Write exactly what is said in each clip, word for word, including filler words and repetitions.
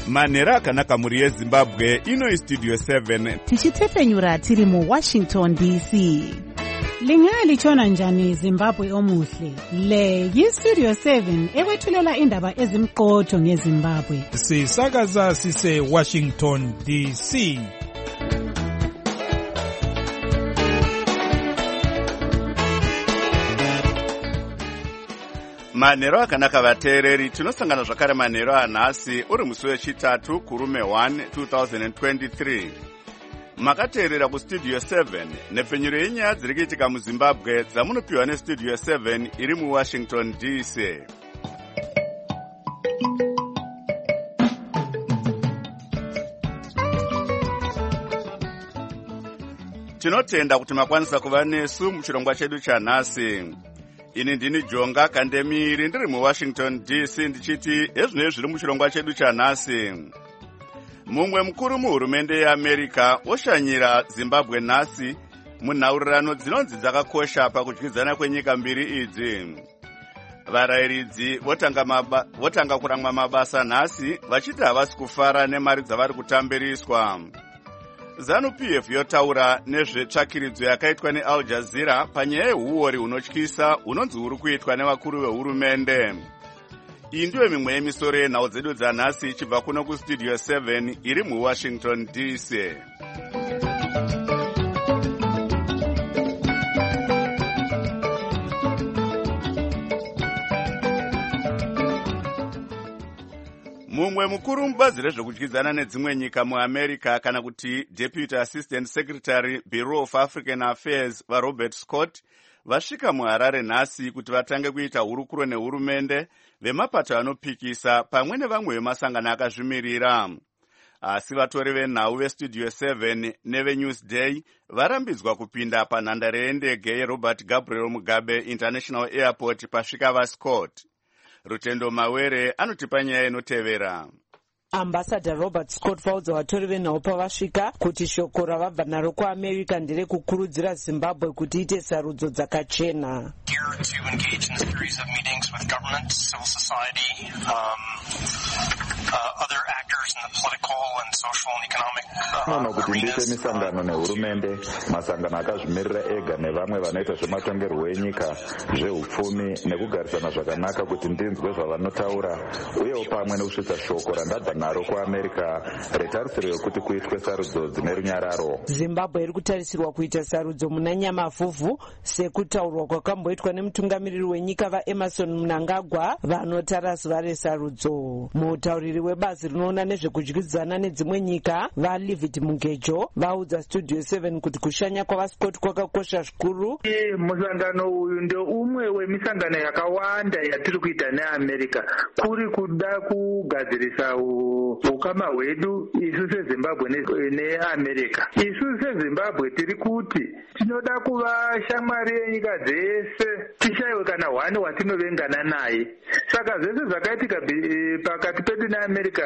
manhero akanaka muri yezimbabwe. Ino istudio seven tichitefenyura tiri muwashington D C. Lingalitshona njani Zimbabwe omuhle? Le yistudio seven ewethulela indaba ezimqotho ngeZimbabwe. Sisakaza sise Washington D C. manhero akanaka vateereri, tinosangana zvakare manhero anhasi uri musi wechitatu kurume one two thousand twenty-three. Makateerera kustudio seven nepfenyuro yenyaya dziri kuitika muZimbabwe dzamunopiwa nestudio seven iri muWashington D C. Tinotenda kuti makwanisa kuva nesu muchirongwa chedu chanhasi. Ini ndini Jonga Kandemiri ndiri muWashington D C ndichiti ezvinoi zviri muchirongwa chedu chanhasi. Mumwe mukuru muhurumende yeAmerica oshanyira Zimbabwe nhasi munhaurirano dzinonzi dzakakosha pakudyidzana kwenyika mbiri idzi. Varayiridzi votanga maba, votanga kuramwa mabasa nhasi vachiti havasi kufara nemari dzavari kutambiriswa. ZANU P F yotaura nezvetsvakiridzo yakaitwa neAl Jazeera panyaya yehuori hunotyisa hunonzi huri kuitwa nevakuru vehurumende. Iyi ndiyo mimwe yemisoro yenhau dzedu dzanhasi ichibva kuno kustudio seven iri muWashington D C. Mumwe mukuru mubazi rezvokudyidzana nedzimwe nyika muAmerica kana kuti Deputy Assistant Secretary Bureau of African Affairs vaRobert Scott vasvika muHarare nhasi kuti vatange kuita hurukuro nehurumende vemapato anopikisa pamwe nevamwe vemasangano akazvimirira. Asi vatori venhau vestudio seven neveNewsday varambidzwa kupinda panhandare yendege yeRobert Gabriel Mugabe International Airport pasvika vaScott. Rutendo Mawere anotipa nyaya inotevera. Ambassador Robert Scott vaudza vatori venhau pavasvika kuti shoko ravabva naro kuAmerica ndere kukurudzira Zimbabwe kuti iite sarudzo dzakachena. Nono kuti ndiite misangano nehurumende, masangano akazvimirira ega nevamwe vanoita zvematongerwo enyika, zveupfumi nekugarisana zvakanaka kuti ndinzwe zvavanotaura, uyewo pamwe nekusvitsa shoko randabva naro kuAmerica retarisiro yokuti kuitwe sarudzo dzine runyararo. Zimbabwe iri kutarisirwa kuita sarudzo muna Nyamavhuvhu sekutaurwa kwakamboitwa nemutungamiriri wenyika vaEmerson Mnangagwa vanotara zuva resarudzo. Mutauriri webazi rinoona nezvekudyidzana nedzimwe nyika vaLivid Mugejo vaudza studio seven kuti kushanya kwavaScott kwakakosha zvikuru. Musangano uyu ndio umwe wemisangano yakawanda yatiri kuita neAmerica kuri kuda kugadzirisa ukama hwedu isu seZimbabwe neAmerica. Isu seZimbabwe tiri kuti tinoda kuva shamwari yenyika dzese, tishaiwe kana hwani watinovengana naye. Saka zvese zvakaitika pakati pedu neAmerica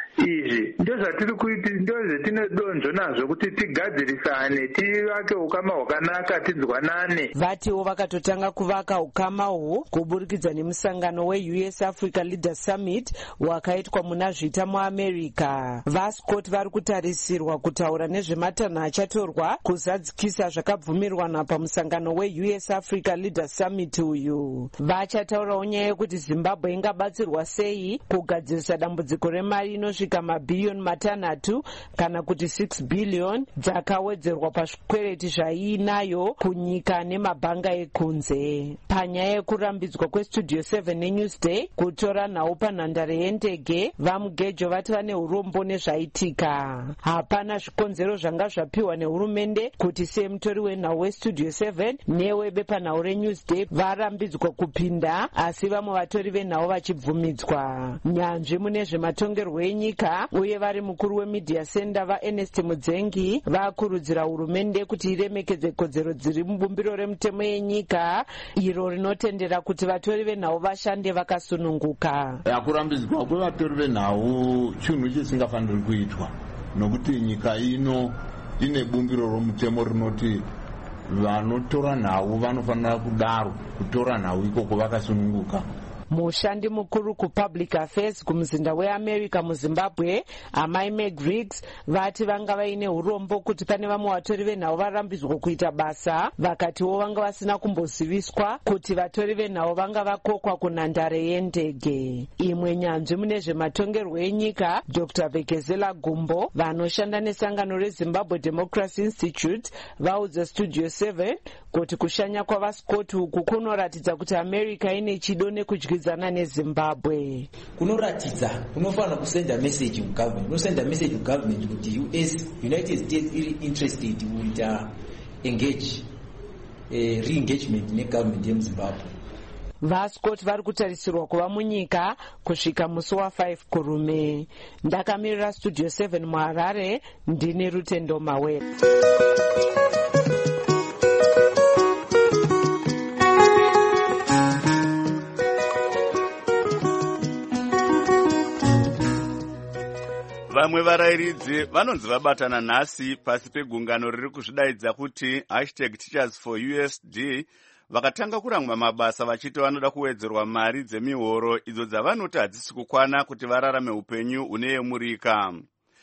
izvi ndio zvatiri kuita, ndio zvetinodonzvo nazvo kuti tigadzirisane, tivake ukama hwakanaka, tinzwanane. Vatiwo vakatotanga kuvaka ukama uhu kuburikidza nemusangano weU S Africa Leaders Summit wakaitwa muna Zvita muAmerica. VaScott vari kutarisirwa kutaura nezvematanho achatorwa kuzadzikisa zvakabvumirwana pamusangano weU S Africa Leaders Summit uyu. Vachataurawo nyaya yekuti Zimbabwe ingabatsirwa sei kugadzirisa dambudziko remari inosvika mabhiliyoni matanhatu kana kuti six billion dzakawedzerwa pazvikwereti zvaiinayo kunyika nemabhanga ekunze. Panyaya yekurambidzwa kwestudio seven neNewsday kutora nhau panhandare yendege, vaMugejo vati vane urombo nezvaitika. Hapana zvikonzero zvanga zvapiwa nehurumende kuti semutori wenhau westudio seven newebepanhau reNewsday varambidzwa kupinda, asi vamwe vatori venhau vachibvumidzwa. Nyanzvi mune zvematongerwo enyika uye vari mukuru wemedia center vaErnest Mudzengi vakurudzira hurumende kuti iremekedze kodzero dziri mubumbiro remutemo yenyika iro rinotendera kuti vatori venhau vashande vakasununguka. Kurambidzwa kwevatori venhau chinhu chisingafaniri kuitwa nokuti nyika ino ine bumbiro romutemo rinoti vanotora nhau vanofanira kudaro kutora nhau ikoko vakasununguka. Mushandi mukuru kupublic affairs kumuzinda weAmerica muZimbabwe, amai Meg Riggs, vati vanga vaine urombo kuti pane vamwe vatori venhau varambidzwa kuita basa, vakatiwo vanga vasina kumboziviswa kuti vatori venhau vanga vakokwa kunhandare yendege. Imwe nyanzvi mune zvematongerwo enyika, Doctor Vekezela Gumbo, vanoshanda nesangano reZimbabwe Democracy Institute, vaudza Studio seven kuti kushanya kwavaScott uku kunoratidza kuti America ine chido nekudyidzana neZimbabwe. Kunoratidza kunofanira kusenda message kugovernment, kunosenda message kugovernment kuti U S United States iri interested kuita engage eh, re-engagement negovernment yemuZimbabwe. VaScott vari kutarisirwa kuva munyika kusvika musi wafive kurume. Ndakamirira Studio seven muHarare, ndini Rutendo Mawere. Vamwe varayiridzi vanonzi vabatana nhasi pasi pegungano riri kuzvidaidza kuti hashtag Teachers for U S D, vakatanga kurangwa mabasa vachiti vanoda kuwedzerwa mari dzemihoro idzo dzavanoti hadzisi kukwana kuti vararame upenyu uneyemurika.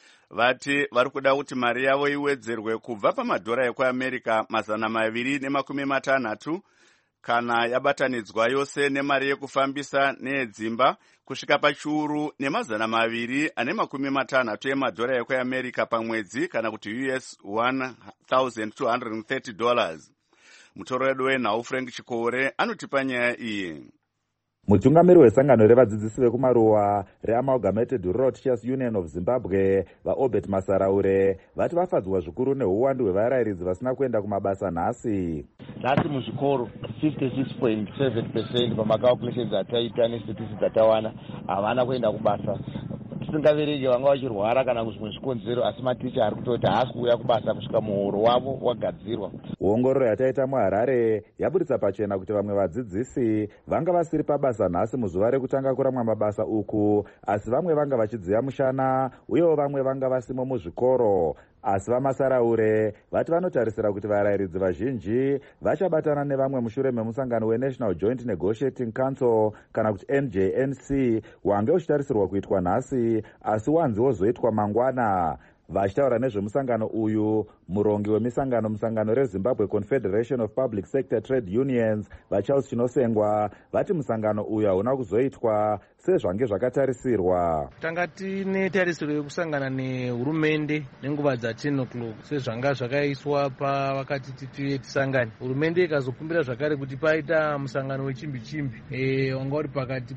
Vati vari kuda kuti mari yavo iwedzerwe kubva pamadhora ekuAmerica mazana maviri nemakumi matanhatu kana yabatanidzwa yose nemari yekufambisa neyedzimba kusvika pachiuru nemazana maviri ane makumi matanhatu emadhora ekuAmerica pamwedzi kana kuti U S one thousand two hundred thirty dollars. Mutoro wedu wenhau Frank Chikore anotipa nyaya iyi. Mutungamiri wesangano revadzidzisi vekumaruwa reAmalgamated Rural Teachers Union of Zimbabwe, vaObert Masaraure, vati vafadzwa zvikuru neuwandu hwevarayiridzi vasina kuenda kumabasa nhasi. Nhasi muzvikoro fifty-six point seven percent pamacalculations ataita nestatistics atawana havana kuenda kubasa. Tisingaverenge vanga vachirwara kana kuzvimwe zvikonzero, asi maticha ari kutoti haasi kuuya kubasa kusvika muhoro wavo wagadzirwa. Ongororo yataita muHarare yaburitsa pachena kuti vamwe vadzidzisi vanga vasiri pabasa nhasi muzuva rekutanga kuramwa mabasa uku, asi vamwe vanga vachidziya mushana, uyewo vamwe vanga vasimo muzvikoro. Asi vaMasaraure vati vanotarisira kuti varayiridzi vazhinji vachabatana nevamwe mushure memusangano weNational Joint Negotiating Council kana kuti N J N C wange uchitarisirwa kuitwa nhasi, asi wanzi wozoitwa mangwana. Vachitaura nezvemusangano uyu, murongi wemisangano musangano reZimbabwe Confederation of Public Sector Trade Unions, vaCharles Chinosengwa, vati musangano uyu hauna kuzoitwa sezvange zvakatarisirwa. Tanga tine tarisiro yekusangana nehurumende nenguva dza10 o'clock sezvanga zvakaiswa pavakati tituye tisangane. Hurumende ikazokumbira zvakare kuti paita musangano wechimbi chimbi e wanga uri pakati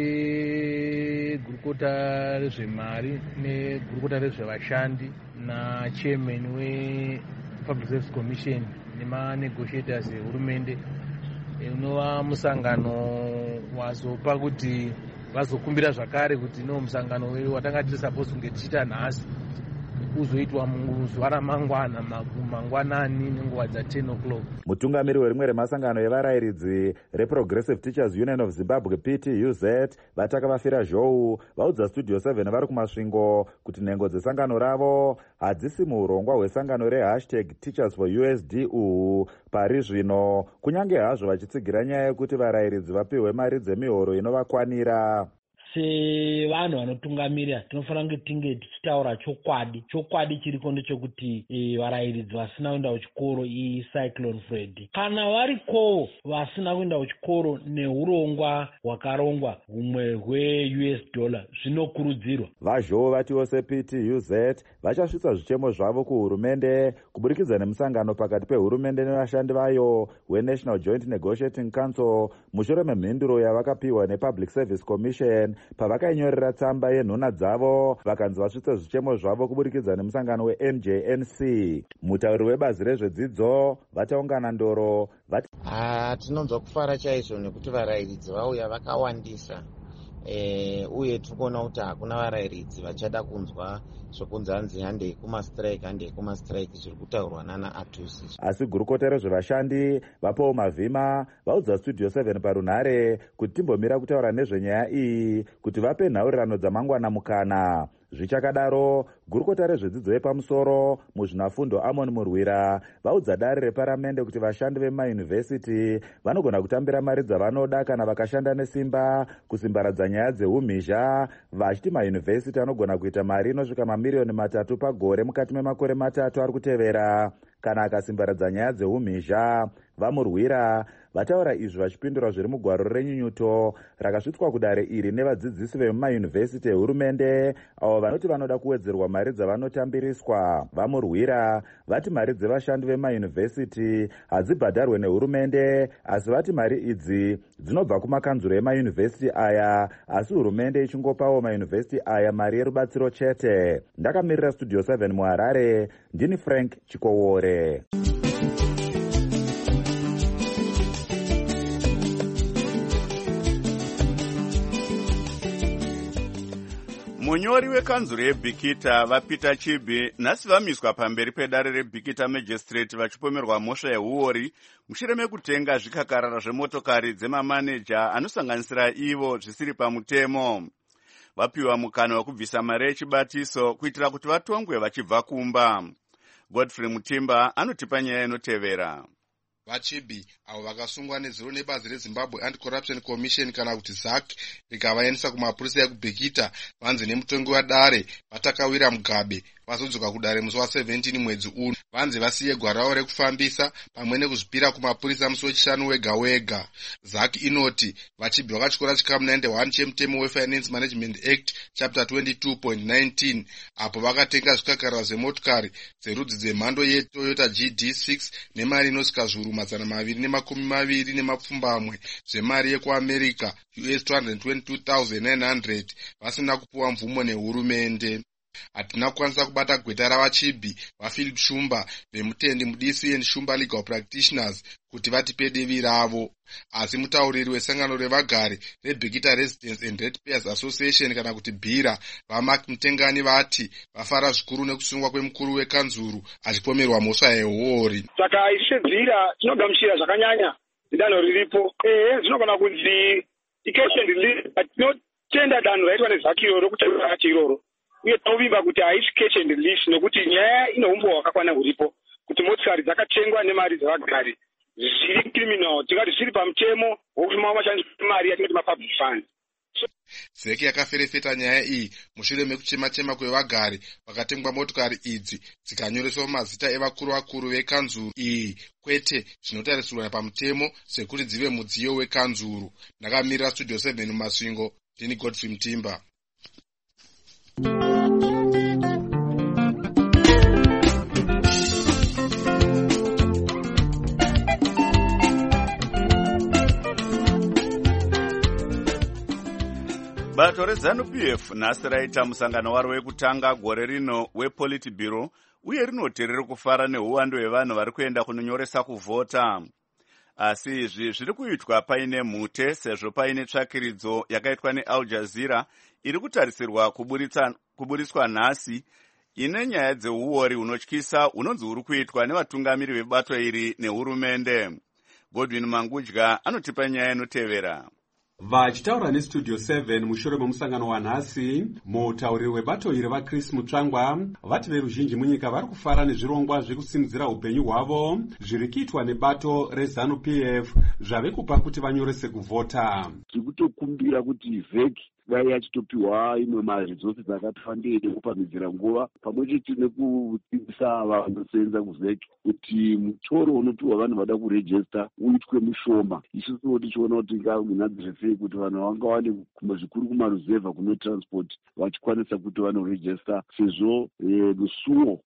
pegurukota rezvemari negurukota rezvevashandi na chairman wePublic Service Commission nemanegotiators ehurumende, unova musangano wazopa kuti vazokumbira zvakare kuti no musangano watanga tiri supposed kunge tichita nhasi uzoitwa muzuva ramangwana mangwanani nenguva dza10 o'clock. Mutungamiri werimwe remasangano evarayiridzi reProgressive Teachers Union of Zimbabwe P T U Z, vataka vafira zhou, vaudza Studio seven vari kumasvingo kuti nhengo dzesangano ravo hadzisi muurongwa hwesangano rehashtag Teachers for U S D uhu pari zvino, kunyange hazvo vachitsigira nyaya yekuti varayiridzi vapiwe mari dzemihoro inovakwanira. Sevanhu vanotungamirira tinofanira kunge tinge tichitaura chokwadi. Chokwadi chiriko ndechekuti e, varayiridzi vasina kuenda kuchikoro iCyclone Freddy kana variko vasina kuenda kuchikoro neurongwa hwakarongwa humwe hwe-U S dollar zvinokurudzirwa. Vazhou vatiwo seP T U Z vachasvitsa zvichemo zvavo kuhurumende kuburikidza nemusangano pakati pehurumende nevashandi vayo weNational Joint Negotiating Council mushure memhinduro yavakapiwa nePublic Service Commission pavakainyorera tsamba yenhuna dzavo vakanzi vasvitse zvichemo zvavo kuburikidza nemusangano weN J N C. Mutauri webazi rezvedzidzo vataungana ndoro vati ah tinonzwa kufara chaizvo nekuti varayiridzi vauya vakawandisa e, uye tikuona kuti hakuna varayiridzi vachada kunzwa zvokunzi hanzi handei kumastrike handei kumastrike zviri kutaurwa nana Atusi. Asi gurukota rezvevashandi vaPaul Mavhima vaudza Studio seven parunhare kuti timbomira kutaura nezvenyaya iyi kuti vape nhaurirano dzamangwana mukana. Zvichakadaro, gurukota rezvedzidzo yepamusoro muzvinafundo Amon Murwira vaudza dare reparamende kuti vashandi vemayunivhesiti vanogona kutambira mari dzavanoda kana vakashanda nesimba kusimbaradza nyaya dzeumhizha, vachiti mayunivhesiti anogona kuita mari inosvika mamiliyoni matatu pagore mukati memakore matatu ari kutevera kana akasimbaradza nyaya dzeumhizha. Vamurwira vataura izvi vachipindura zviri mugwaro renyunyuto rakasvitswa kudare iri nevadzidzisi vemumayunivhesiti ehurumende avo vanoti vanoda kuwedzerwa mari dzavanotambiriswa. Vamurwira vati mari dzevashandi vemayunivhesiti hadzibhadharwe nehurumende, asi vati mari idzi dzinobva kumakanzuro emayunivhesiti aya, asi hurumende ichingopawo mayunivhesiti aya mari yerubatsiro chete. Ndakamirira Studio seven muHarare, ndini Frank Chikowore. Munyori wekanzuro yeBhikita vaPeter Chibi nhasi vamiswa pamberi pedare reBhikita Magistrate vachipomerwa mhosva yehuori mushure mekutenga zvikakarara zvemotokari dzemamaneja anosanganisira ivo zvisiri pamutemo. Vapiwa mukana wekubvisa mari yechibatiso kuitira kuti vatongwe vachibva kumba. Godfrey Mutimba anotipa nyaya inotevera. VaChibi avo vakasungwa nezuro nebazi reZimbabwe Anti-Corruption Commission kana kuti Z A C rikavaendesa kumapurisa ekuBhikita vanzi nemutongi wadare vatakawira mugabe vazodzoka kudare musi wa17 mwedzi uno. Vanzi vasiye gwarawo rekufambisa pamwe nekuzvipira kumapurisa musi wechishanu wega wega. Z A C inoti VaChibi vakatyora chikamu ninety-one chemutemo weFinance Management Act chapter twenty-two point nineteen apo vakatenga zvikakarara zvemotokari dzerudzi dzemhando yeToyota G D six nemari inosvika zviuru mazana maviri nemakumi maviri nemapfumbamwe zvemari yekuAmerica U S two hundred twenty-two thousand nine hundred vasina kupuwa mvumo nehurumende. Hatina kukwanisa kubata gweta ravaChibi vaPhilip Shumba vemutendi muD C and Shumba Legal Practitioners kuti vatipe devi ravo, asi mutauriri wesangano revagari reBhikita Residents and Ratepayers Association kana kuti BHIRA vaMark Mutengani vati vafara zvikuru nekusungwa kwemukuru wekanzuru achipomerwa mhosva yehuori. Saka ishe BHIRA tinogamuchira zvakanyanya zidanho riripo. Ehe, zvinogona kunzi ikeshi and release, but tinotenda danho raitwa neZaki iroro kuti rati iroro. Uye tinovimba kuti haisi catch and release nekuti nyaya ine umbo hwakakwana huripo kuti motikari dzakatengwa nemari dzevagari zviri criminal, tikati zviri pamutemo wokuti mava mashandiswa mari yatinoti mapublic fund. Zeki yakaferefeta nyaya iyi mushure mekuchema-chema kwevagari vakatengwa motokari idzi dzikanyoreswa mazita evakuru vakuru vekanzuru iyi kwete zvinotarisirwa pamutemo sekuti dzive mudziyo wekanzuru. Ndakamirira Studio seven muMasvingo, ndini Godfrey Mutimba. Bato reZANU-P F nhasi raita musangano waro wekutanga gore rino wePolitburo uye rinoti riri kufara neuwando hwevanhu vari kuenda kunonyoresa kuvhota. Asi izvi zviri kuitwa paine mhute sezvo paine tsvakiridzo yakaitwa neAl Jazeera iri kutarisirwa kuburiswa nhasi ine nyaya dzeuori hunotyisa hunonzi huri kuitwa nevatungamiri vebato iri nehurumende. Godwin Mangudya anotipa nyaya inotevera. Vachitaura neStudio seven mushure memusangano wanhasi, mutauriri webato iri vaChris Mutsvangwa vati veruzhinji munyika vari kufara nezvirongwa zvekusimudzira upenyu hwavo zviri kuitwa nebato reZANU-P F zvave kupa kuti vanyorese kuvhota. Tiri kutokumbira kuti vheki dai yachitopiwa imwe maresources dzakati wandei nekupamhidzira nguva pamwe chete nekudzidzisa vanosenza kuvheki kuti mutoro unopiwa vanhu vada kurejesta uitwe mushoma. Isusu tichiona kuti ngamunadzire sei kuti vanhu vanga vane zvikuru kumaruzevha kunotransport vachikwanisa kuti vanorejesta sezvo rusuwo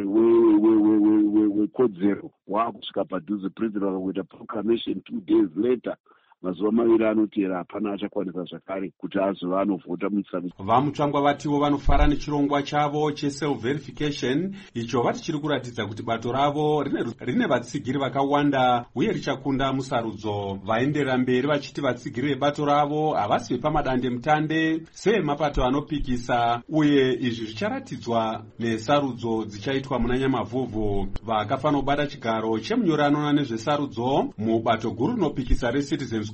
wekodzero waakusvika padhuze. President vakakuita proclamation two days later mazuva maviri anotera hapana achakwanisa zvakare kuti azova anovhota mumusana. VaMutsvangwa vatiwo vanofara nechirongwa chavo cheself verification icho vati chiri kuratidza kuti bato ravo rine vatsigiri vakawanda uye richakunda musarudzo. Vaenderera mberi vachiti vatsigiri vebato ravo havasi vepamadande mutande sevemapato anopikisa uye izvi zvicharatidzwa nesarudzo dzichaitwa muna Nyamavhuvhu. Vakafanira kubata chigaro chemunyori anoona nezvesarudzo mubato guru rinopikisa reCitizens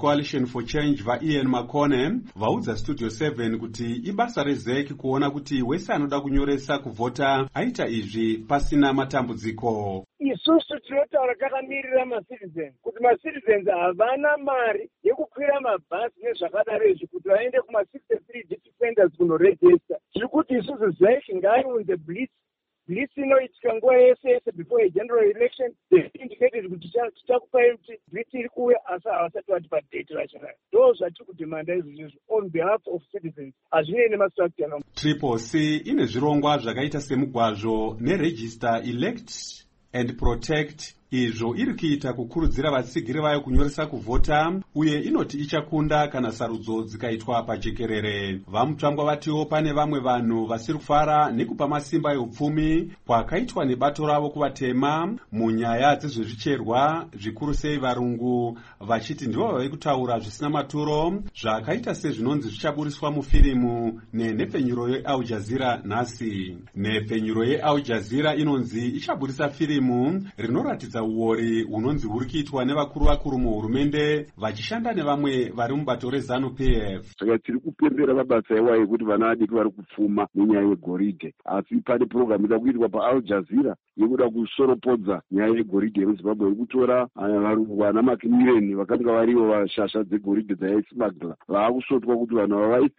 Coalition for Change vaIan Makone vaudza Studio seven kuti ibasa rezeki kuona kuti wese anoda kunyoresa kuvhota aita izvi pasina matambudziko. Isusu tinotaura takamirira macitizens kuti macitizens havana mari yekukwira mabhazi nezvakadaro izvi kuti vaende kuma sixty-three district centers kunoregista. Tiri kuti isusu zeki ngaiunze blitz blitz inoitika nguva yese yese before a general election. They indicated kuti tichakupai kuti blitz iri kuuya asi havasati vati padate racho rayo. Ndo zvatiri kudhimanda izvozvo on behalf of citizens. Hazvinei nemastructure no. Triple C ine zvirongwa zvakaita semugwazvo neregister elect and protect izvo iri kuita kukurudzira vatsigiri vayo kunyoresa kuvhota uye inoti ichakunda kana sarudzo dzikaitwa pajekerere. Vamutambwa vatiwo pane vamwe vanhu vasiri kufara nekupa masimba eupfumi kwakaitwa nebato ravo kuvatema munyaya dzezvezvicherwa zvikuru sei varungu vachiti ndivo vave kutaura zvisina maturo zvakaita sezvinonzi zvichaburiswa mufirimu nenhepfenyuro yeAl Jazeera nhasi. Nhepfenyuro yeAl Jazeera inonzi ichaburisa firimu rinoratidza uori hunonzi huri kuitwa nevakuru vakuru muhurumende vachishanda nevamwe vari mubato reZANU P F. Saka tiri kupembera mabasa ewa ekuti vana vadiki vari kupfuma nenyaya yegoridhe, asi pane purogiramu ida kuitwa paAl Jazeera yekuda kusoropodza nyaya yegoridhe yemuZimbabwe, yekutora vana makimiliyoni vakanga varivo vashasha dzegoridhe dzaisimagla vaakusvotwa kuti vanhu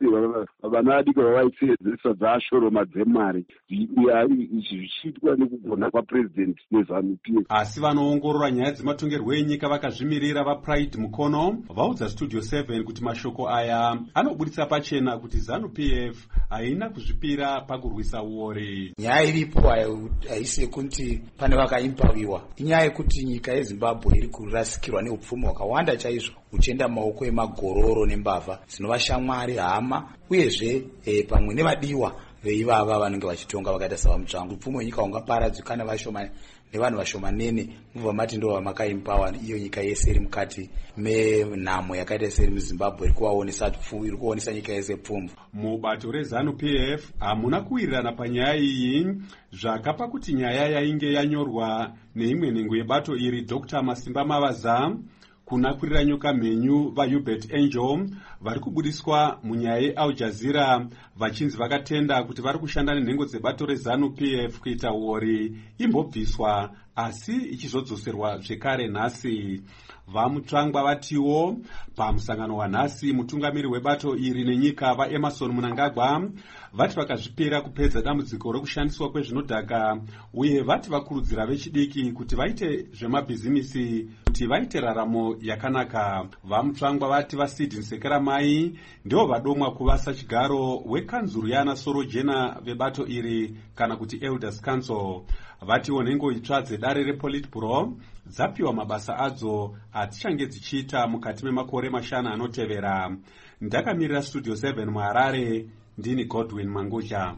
vana vadiki vavaisedzesa dzaashoroma dzemari. Izvi zvichiitwa nekugona kwapurezidendi neZANU P F. Asi vanoongorora nyaya dzematongerwo enyika vakazvimirira vaPride Mukono vaudza Studio seven kuti mashoko aya anobuditsa pachena kuti ZANU P F haina kuzvipira pakurwisa uori. Nyaya iripo haisi kuti pane vakaimpawiwa, inyaya yekuti nyika yeZimbabwe iri kurasikirwa neupfumi hwakawanda chaizvo uchienda mumaoko emagororo nembavha dzinova shamwari, hama uyezve e, pamwe nevadiwa veivava vanenge vachitonga vakaita savamutsvangu. Upfumi hwenyika hungaparadzwa nevashoma nevanhu vashomanene mubva mati ndo vamakaimpower iyo nyika yese iri mukati menhamo yakaita seri muZimbabwe iri kuvaonesa pfumvu, iri kuonesa nyika yese pfumvu. Mubato reZANU P F hamuna kuwirirana panyaya iyi zvakapa kuti nyaya yainge yanyorwa neimwe nhengo yebato iri Doctor Masimba Mavaza kuna kurira nyoka mhenyu vaHubert Angel vari kubudiswa munyaya yeAl Jazeera vachinzi vakatenda kuti vari kushanda nenhengo dzebato reZANU P F kuita uori imbobviswa asi ichizodzoserwa zvekare nhasi. Vamutsvangwa vatiwo pamusangano wanhasi mutungamiri webato iri nenyika vaEmerson Mnangagwa vati vakazvipira kupedza dambudziko rokushandiswa kwezvinodhaka uye vati vakurudzira vechidiki kuti vaite zvemabhizimisi kuti vaite raramo yakanaka. Vamutsvangwa vati vaSydney Sekeramai ndivo vadomwa kuvasa chigaro wekanzuru yana Sorojena vebato iri kana kuti Elders Council. Vatiwo nhengo itsva dzedare rePolitburo dzapiwa mabasa adzo atichange dzichiita mukati memakore mashanu anotevera. Ndakamirira Studio seven muHarare, ndini Godwin Manguja.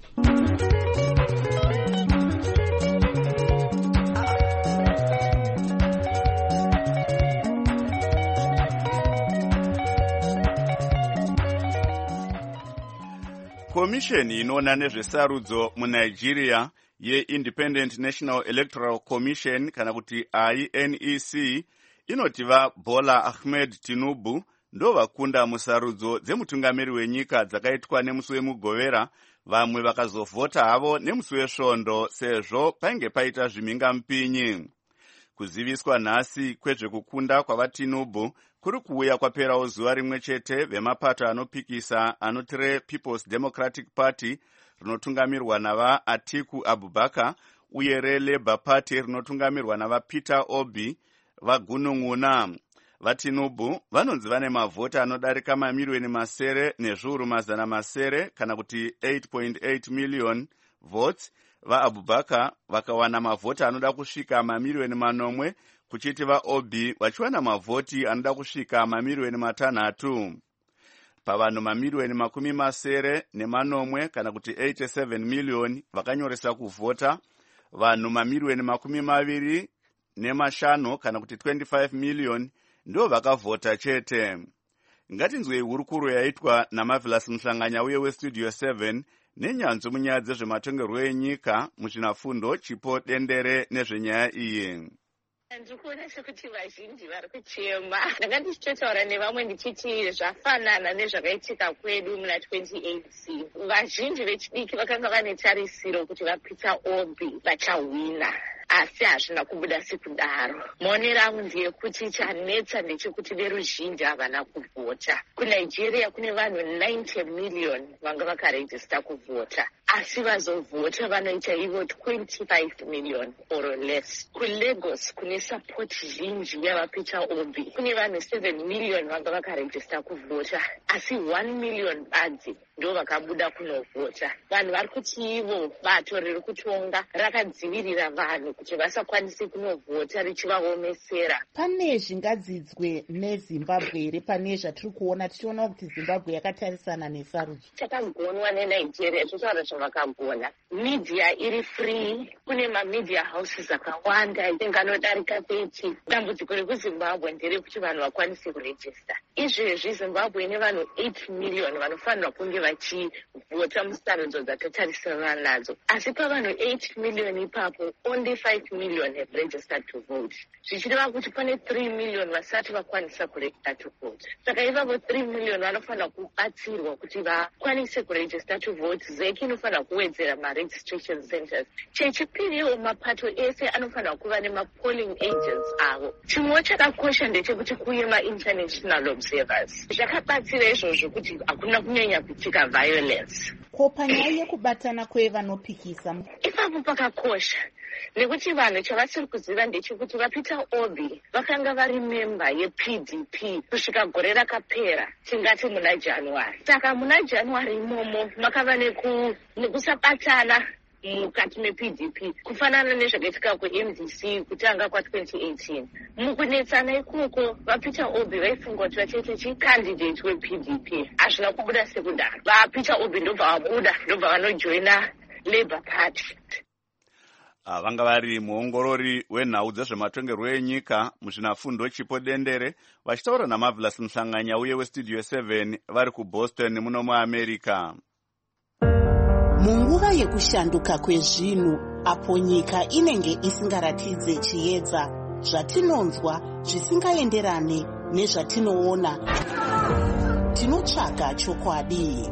Komisheni inoona nezvesarudzo muNigeria yeIndependent National Electoral Commission kana kuti I N E C inoti vaBola Ahmed Tinubu ndo vakunda musarudzo dzemutungamiri wenyika dzakaitwa nemusi wemugovera, vamwe vakazovhota havo nemusi wesvondo sezvo painge paita zvimhingamupinyi. Kuziviswa nhasi kwezvekukunda kwavaTinubu kuri kuuya kwaperawo zuva rimwe chete vemapato anopikisa anoti People's Democratic Party rinotungamirwa nava Atiku Abubakar uye reLabour Party rinotungamirwa nava Peter Obi vagunun'una. VaTinubu vanonzi vane mavhota anodarika mamiliyoni masere nezviuru mazana masere kana kuti eight point eight million votes. VaAbubakar vakawana mavhota anoda kusvika mamiliyoni manomwe kuchiti vaObi vachiwana mavhoti anoda kusvika mamiliyoni matanhatu. Pavanhu mamiliyoni makumi masere nemanomwe kana kuti eighty-seven million vakanyoresa kuvhota, vanhu mamiliyoni makumi maviri nemashanu kana kuti twenty-five million ndo vakavhota chete. Ngatinzwei hurukuro yaitwa naMarvelous Mhlanganya uye weStudio seven nenyanzvi munyaya dzezvematongerwo enyika muchinafundo chipo dendere nezvenyaya iyi. ndikuona sekuti vazhinji vari kuchema. Ndanga ndichitotaura nevamwe ndichiti zvafanana nezvakaitika kwedu muna twenty eighteen. Vazhinji vechidiki vakanga vane tarisiro kuti vaPeter Obi vachahwina, asi hazvina kubuda sekudaro. Maonero angu ndeyekuti chanetsa ndechekuti veruzhinji havana kuvhota. KuNigeria kune vanhu ninety million vanga vakarejista kuvhota, asi vazovhota vanoita ivo twenty-five million or less. KuLagos kune support zhinji yavaPeter Obi, kune vanhu seven million vanga vakarejista kuvhota, asi one million badzi ndo vakabuda kunovhota. Vanhu vari kuti ivo bato riri kutonga rakadzivirira vanhu kuti vasakwanisi kunovhota richivaomesera. Pane zvingadzidzwe neZimbabwe here pane zvatiri kuona, tichiona kuti Zimbabwe yakatarisana nesarudzo? Chakagonwa neNigeria totaura zvavakagona. Media iri free, kune mamedia houses akawanda inganodarika thirty. Dambudziko rekuZimbabwe nderekuti vanhu vakwanise kurejista. Izvezvi Zimbabwe ine vanhu eight million vanofanira kunge vachivhota musarudzo dzatatarisana nadzo, asi pavanhu eight million ipapo only five million have registered to vote. Zvichireva kuti pane three million vasati vakwanisa kuregister to vote. Saka ivavo three million vanofanira kubatsirwa kuti vakwanise kuregister to vote. Zeki inofanira kuwedzera ma-registration centers. Chechipiriwo mapato ese anofanira kuva nema-polling agents avo. Chimwe chakakosha ndechekuti kuye ma-international observers. Zvakabatsira izvozvo kuti hakuna kunyanya kuitika violence. Ko panyaya yekubatana kwevanopikisa ipapo pakakosha, nekuti vanhu chavasiri kuziva ndechekuti vaPeter Obi vakanga vari memba yeP D P kusvika gore rakapera, tingati muna January. Saka muna January imomo makava nekusabatana mukati meP D P, kufanana nezvakaitika kuM D C kutanga kwa-twenty eighteen. Mukunetsana ikoko vaPeter Obi vaifunga kuti vachaita chicandidate weP D P. Hazvina kubuda sekudaro. VaPeter Obi ndobva vabuda, ndobva vanojoina Labour Party. Vanga vari muongorori wenhau dzezvematongerwo enyika muzvinafundo Chipo Dendere vachitaura naMarvelous Mhlanganya uye weStudio seven vari kuBoston muno muAmerica. Munguva yekushanduka kwezvinhu, apo nyika inenge isingaratidze chiedza, zvatinonzwa zvisingaenderane nezvatinoona, tinotsvaga chokwadi.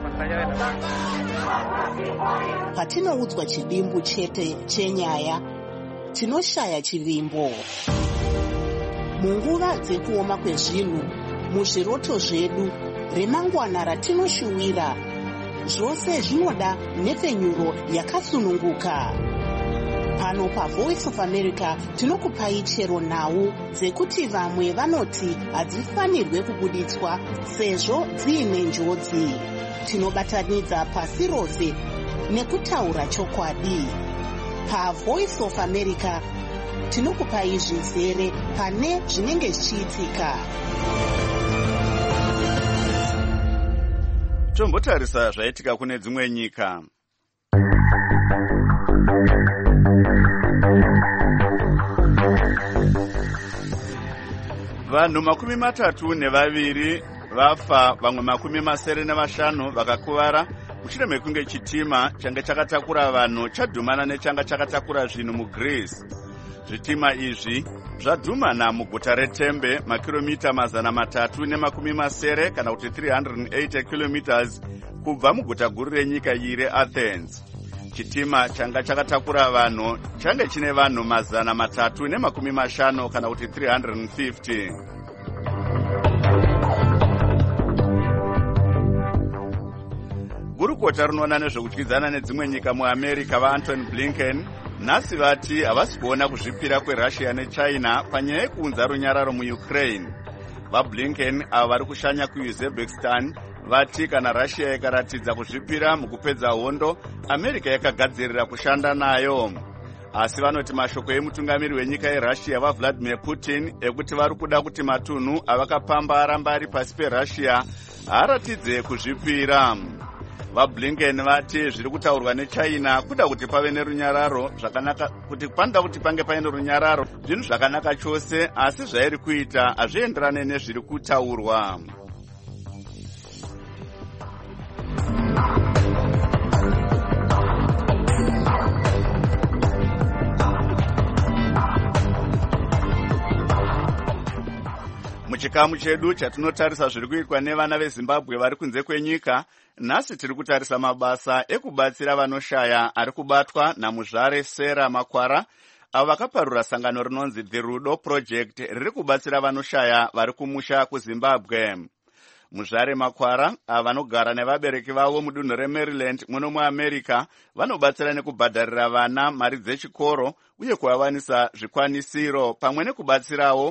Patinoudzwa chivimbo chete chenyaya, tinoshaya chivimbo. Munguva dzekuoma kwezvinhu, muzviroto zvedu, remangwana ratinoshuwira, zvose zvinoda nhepfenyuro yakasununguka. Pano paVoice of America tinokupai chero nhau dzekuti vamwe vanoti hadzifanirwe kubuditswa sezvo dziine njodzi. Tinobatanidza pasi rose nekutaura chokwadi. PaVoice of America tinokupai zvizere pane zvinenge zvichiitika. Tombotarisa zvaitika kune dzimwe nyika. Vanhu makumi matatu nevaviri vafa, vamwe makumi masere nevashanu vakakuvara mushure mekunge chitima changa chakatakura vanhu chadhumana nechanga chakatakura zvinhu muGreece. Zvitima izvi zvadhumana muguta reTembe, makiromita mazana matatu nemakumi masere kana kuti three hundred eighty kilometers kubva muguta guru renyika iyi reAthens. Chitima changa chakatakura vanhu change chine vanhu mazana matatu nemakumi mashanu kana kuti three hundred fifty. Gurukota rinoona nezvekudyidzana nedzimwe nyika muAmerica vaAntony Blinken nhasi vati havasi kuona kuzvipira kweRussia neChina panyaya yekuunza runyararo muUkraine. VaBlinken ava vari kushanya kuUzbekistan vati kana Russia ikaratidza kuzvipira mukupedza hondo, America yakagadzirira kushanda nayo. Asi vanoti mashoko emutungamiri wenyika yeRussia vaVladimir Putin ekuti vari kuda kuti matunhu avakapamba aramba ari pasi peRussia aratidze kuzvipira. VaBlinken vati zviri kutaurwa neChina kuda kuti pave nerunyararo zvakanaka, kuti panda kuti pange paine runyararo zvinhu zvakanaka chose, asi zvairi kuita hazvienderane nezviri kutaurwa. muchikamu chedu chatinotarisa zviri kuitwa nevana vezimbabwe vari kunze kwenyika, nhasi tiri kutarisa mabasa ekubatsira vanoshaya ari kubatwa namuzvare Sarah Makwara, avo vakaparura sangano rinonzi The Rudo Project riri kubatsira vanoshaya vari kumusha kuZimbabwe. Muzvare Makwara, ava vanogara nevabereki vavo mudunhu reMaryland muno muAmerica, vanobatsira nekubhadharira vana mari dzechikoro uye kuvawanisa zvikwanisiro pamwe nekubatsirawo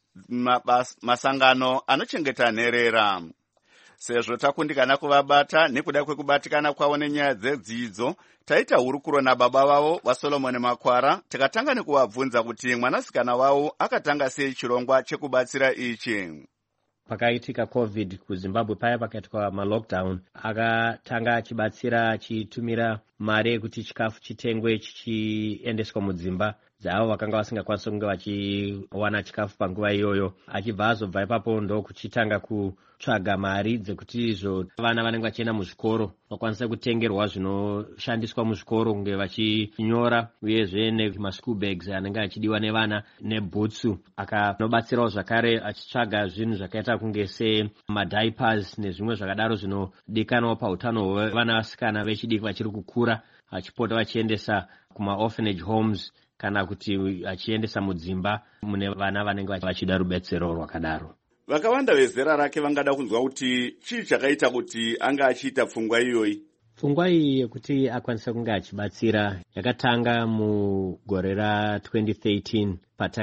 masangano anochengeta nherera. Sezvo takundikana kuvabata nekuda kwekubatikana kwavo nenyaya dzedzidzo, taita hurukuro nababa vavo vaSolomon Makwara, tikatanga nekuvabvunza kuti mwanasikana wavo akatanga sei chirongwa chekubatsira ichi. Pakaitika COVID kuZimbabwe paya pakaitwa malockdown, akatanga achibatsira achitumira mari yekuti chikafu chitengwe chichiendeswa mudzimba dzavo vakanga vasingakwanisi kunge vachiwana chikafu panguva iyoyo. Achibva azobva ipapo ndokuchitanga kutsvaga mari dzekuti izvo vana vanenge vachienda muzvikoro vakwanisa kutengerwa zvinoshandiswa muzvikoro kunge vachinyora, uyezve nemaschool bags anenge achidiwa nevana nebhutsu. Akanobatsirawo zvakare achitsvaga zvinhu zvakaita kunge semadiapers nezvimwe zvakadaro zvinodikanwa pautano hwevana vasikana vechidiki vachiri kukura, achipota vachiendesa kumaorphanage homes kana kuti achiendesa mudzimba mune vana vanenge vachida rubetsero rwakadaro. Vakawanda vezera rake vangada kunzwa kuti chii chakaita kuti anga achiita pfungwa iyoyi. Pfungwa iyi yekuti akwanisa kunge achibatsira yakatanga mugore ra twenty thirteen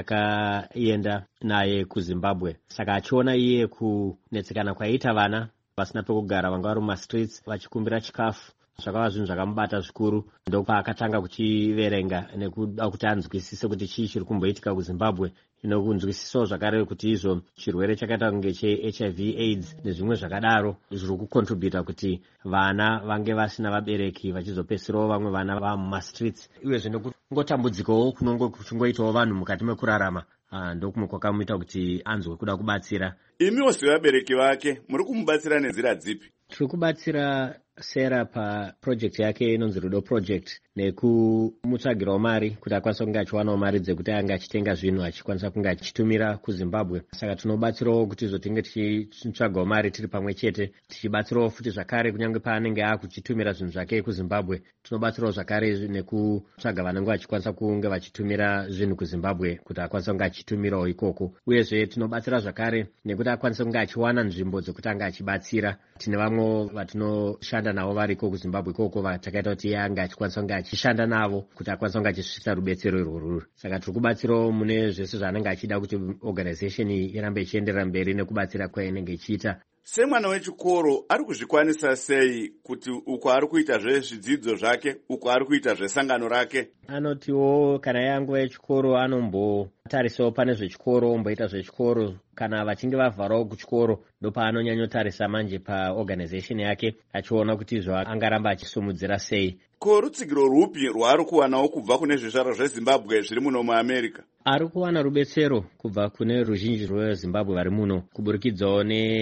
patakaenda naye kuZimbabwe. Saka achiona iye kunetsekana kwaiita vana vasina pekugara vanga vari mumastreets vachikumbira chikafu, zvakava zvinhu zvakamubata zvikuru. Ndopaakatanga kuchiverenga nekuda kuti anzwisise kuti chii chiri kumboitika kuZimbabwe, inokunzwisisawo zvakare kuti izvo chirwere chakaita kunge che-H I V AIDS nezvimwe zvakadaro zviri kukontributa kuti vana vange vasina vabereki vachizopesirawo vamwe vana vamumastreets, uyezve nokungotambudzikawo kunongo kuchingoitawo vanhu mukati mekurarama. Ndokumwe kwakamuita kuti anzwe kuda kubatsira. Imiwo sevabereki vake muri kumubatsira nenzira dzipi? Tiri kubatsira Sarah paproject yake inonzi Rudo Project nekumutsvagirawo mari kuti akwanisa kunge achiwanawo mari dzekuti anga achitenga zvinhu achikwanisa kunge achitumira kuZimbabwe. Saka tinobatsirawo kuti izvo tinge tichitsvagawo mari tiri pamwe chete, tichibatsirawo futi zvakare kunyange paanenge akuchitumira zvinhu zvake kuZimbabwe. Tinobatsirawo zvakare nekutsvaga vanenge vachikwanisa kunge vachitumira zvinhu kuZimbabwe kuti akwanisa kunge achitumirawo ikoko. Uyezve tinobatsira zvakare nekuti akwanisa kunge achiwana nzvimbo dzekuti anga achibatsira. Tine vamwe vatinoshanda navo variko kuZimbabwe ikoko vatakaita kuti iye anga achikwanisa kunge achishanda navo kuti akwanisa kunge achisvitsa rubetsero irworwo. Saka tiri kubatsirawo mune zvese zvaanenge achida kuti organization irambe ichienderera mberi nekubatsira kwainenge ichiita. Semwana wechikoro ari kuzvikwanisa sei kuti uko ari kuita zvezvidzidzo zvake, uko ari kuita zvesangano rake? Anotiwo kana yanguva yechikoro anombotarisawo pane zvechikoro, omboita zvechikoro. Kana vachinge vavharawo kuchikoro ndopaanonyanyotarisa manje paorganization yake achiona kuti izvo angaramba achisumudzira sei. Ko rutsigiro rupi rwaari kuwanawo kubva kune zvizvaro zveZimbabwe zviri muno muAmerica? Ari kuwana rubetsero kubva kune ruzhinji rweZimbabwe vari muno, kuburikidzawo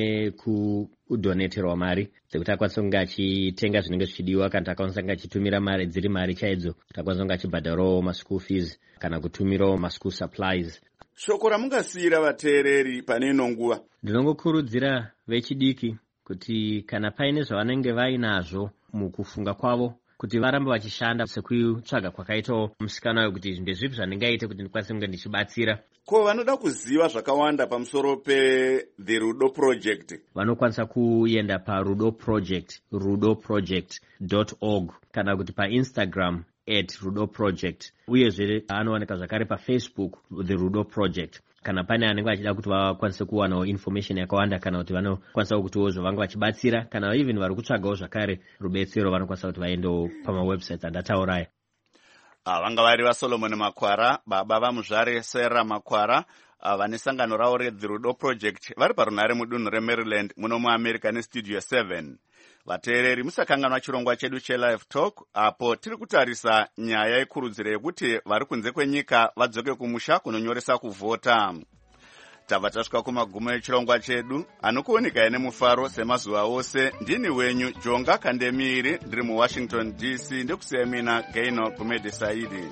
nekudoneterwa mari dzekuti akwanisa kunge achitenga zvinenge zvichidiwa, kana akwanisa kunge achitumira mari dziri mari chaidzo kuti akwanisa kunge achibhadharawo maschool fees kana kutumirawo maschool supplies. Shoko ramungasiyira vateereri pane ino nguva? Ndinongokurudzira vechidiki kuti kana paine zvavanenge vainazvo mukufunga kwavo kuti varambe vachishanda sekutsvaga kwakaitawo musikana wekuti ndezvipi zvandingaite kuti ndikwanise kunge ndichibatsira. Ko vanoda kuziva zvakawanda pamusoro peThe Rudo Project vanokwanisa kuenda parudo project rudo project dot org kana kuti paInstagram at Rudo Project, uyezve anowanika zvakare paFacebook The Rudo Project. Kana pane anenge achida kuti vakwanise kuwanawo information yakawanda kana kuti vanokwanisa kutiwo zvavanga vachibatsira, kana even vari kutsvagawo zvakare rubetsero vanokwanisa kuti vaendewo pamawebsites andatauraya. Vanga vari vaSolomon Makwara, baba vamuzvare Sarah Makwara, vane sangano ravo reThe Rudo Project vari parunhare mudunhu reMaryland muno muAmerica neStudio seven. Vateereri, musakanganwa chirongwa chedu cheLive Talk, apo tiri kutarisa nyaya ikurudziro yekuti vari kunze kwenyika vadzoke kumusha kunonyoresa kuvhota. Tabva tasvika kumagumo echirongwa chedu, anokuoneka ine mufaro semazuva ose. Ndini wenyu Jonga Kandemiri, ndiri muWashington D C, ndikusiya mina Gaino Kumedi Saidi.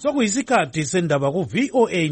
sokuyisikhathi sendaba ku-V O A